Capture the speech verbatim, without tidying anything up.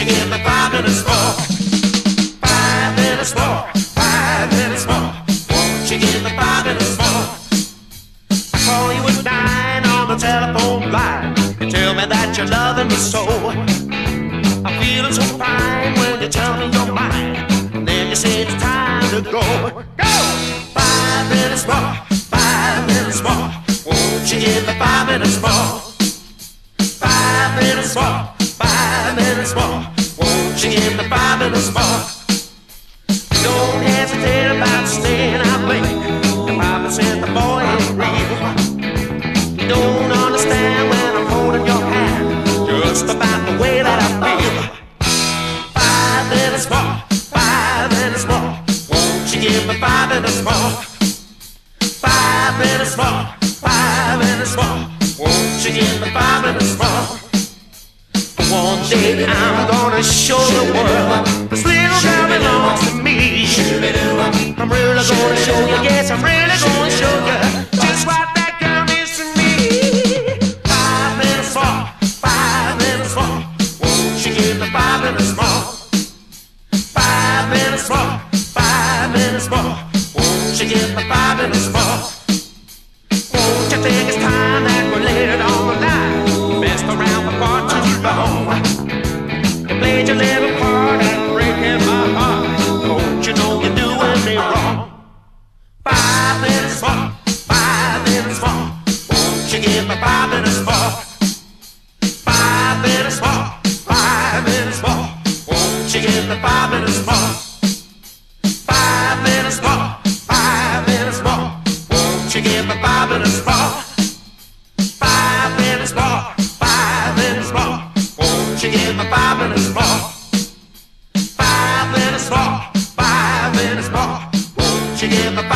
give me five minutes more? Five minutes more, five minutes more. Won't you give me five minutes more? I call you at nine on the telephone line. You tell me that you're loving me so. I'm feeling so fine when you tell me you're mine. And then you say it's time to go. Go! Five minutes more, five minutes more. Won't you give me five minutes more? Five minutes more, five minutes more. Won't you give me five minutes more? Don't hesitate about staying out late. The Bible said the boy ain't real. You don't understand when I'm holding your hand, just about the way that I feel. Five minutes more, five minutes more. Won't you give me five minutes more? Five minutes more, five minutes more. Won't you give me five minutes more? One day I'm gonna show the world this little girl belongs to me. I'm really gonna show you, yes, I'm really gonna show you just what that girl means to me. Five minutes more, five minutes more. Won't you give me five minutes more? Five minutes more, five minutes more. Won't you give me five minutes more? Won't you think it's time that we laid it on the line? Messed around for far too long. You played your little part and breaking my heart. Don't you know you're doing me wrong? Five minutes more, five minutes more. Won't you give me five minutes more? Five minutes more, five minutes more. Won't you give me five minutes more? Five minutes more, five minutes more. Won't you give me five minutes more? Five minutes more, five minutes more. Won't you give me five minutes more? Five minutes more, five minutes more. Won't you give me